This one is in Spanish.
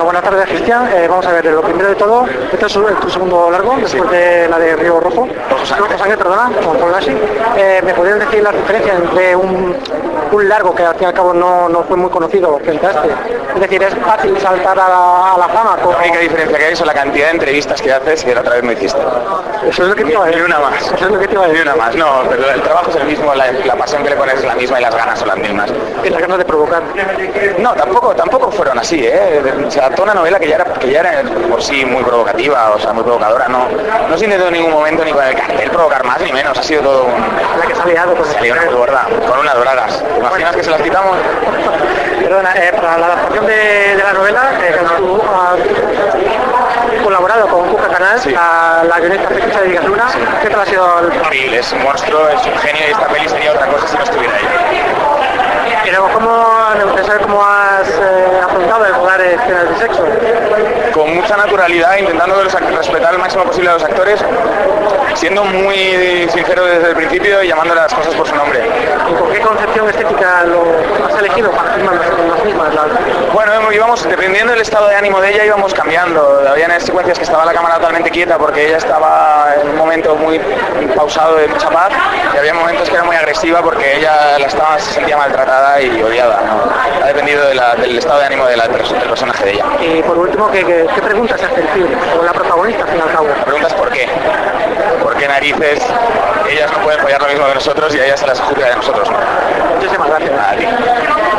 Bueno, buenas tardes, Cristian. Vamos a ver, lo primero de todo, este es tu segundo largo, después de la de Río Rojo. Rojo Sangre, perdona, como por así. ¿Me podrías decir la diferencia entre un largo que al fin y al cabo no fue muy conocido frente a este? Es decir, ¿es fácil saltar a la fama? La única diferencia que hay son la cantidad de entrevistas que haces que la otra vez no hiciste. Eso es lo que te iba a decir. Ni una más. Eso es lo que te iba a decir. Ni una más, no, pero el trabajo es el mismo, la pasión que le pones es la misma y las ganas son las mismas. Y las ganas de provocar. No, tampoco fueron así, Se adaptó una novela que ya era por sí muy provocativa, o sea, muy provocadora, no se intentó en ningún momento ni con el cartel provocar más ni menos, ha sido todo la que se ha liado con salió una muy gorda, con unas bragas. ¿Te imaginas que se las quitamos? Perdona, para la adaptación de la novela, tú has colaborado con Cuca Canal, sí. la guionista fecha de Digas Luna. Sí. ¿Qué tal ha sido el...? Horrible, es un monstruo, es un genio y esta peli sería otra cosa si no estuviera ahí. Y luego, me gustaría saber cómo has afrontado el rodar escenas de sexo. Con mucha naturalidad, intentando respetar al máximo posible a los actores, siendo muy sincero desde el principio y llamando las cosas por su nombre. ¿Y con qué concepción estética lo has elegido para filmar las mismas? Bueno, íbamos, dependiendo del estado de ánimo de ella, íbamos cambiando. Había secuencias que estaba la cámara totalmente quieta porque ella estaba en un momento muy pausado de mucha paz, y había momentos que era muy agresiva porque ella se sentía maltratada y odiada, ¿no? Ha dependido del estado de ánimo del personaje de ella. Y por último, ¿qué preguntas hace el film? O la protagonista, al fin y al cabo. Preguntas por qué. ¿Por qué narices ellas no pueden follar lo mismo que nosotros y a ellas se las juzga de nosotros, no? Muchísimas gracias. A ti.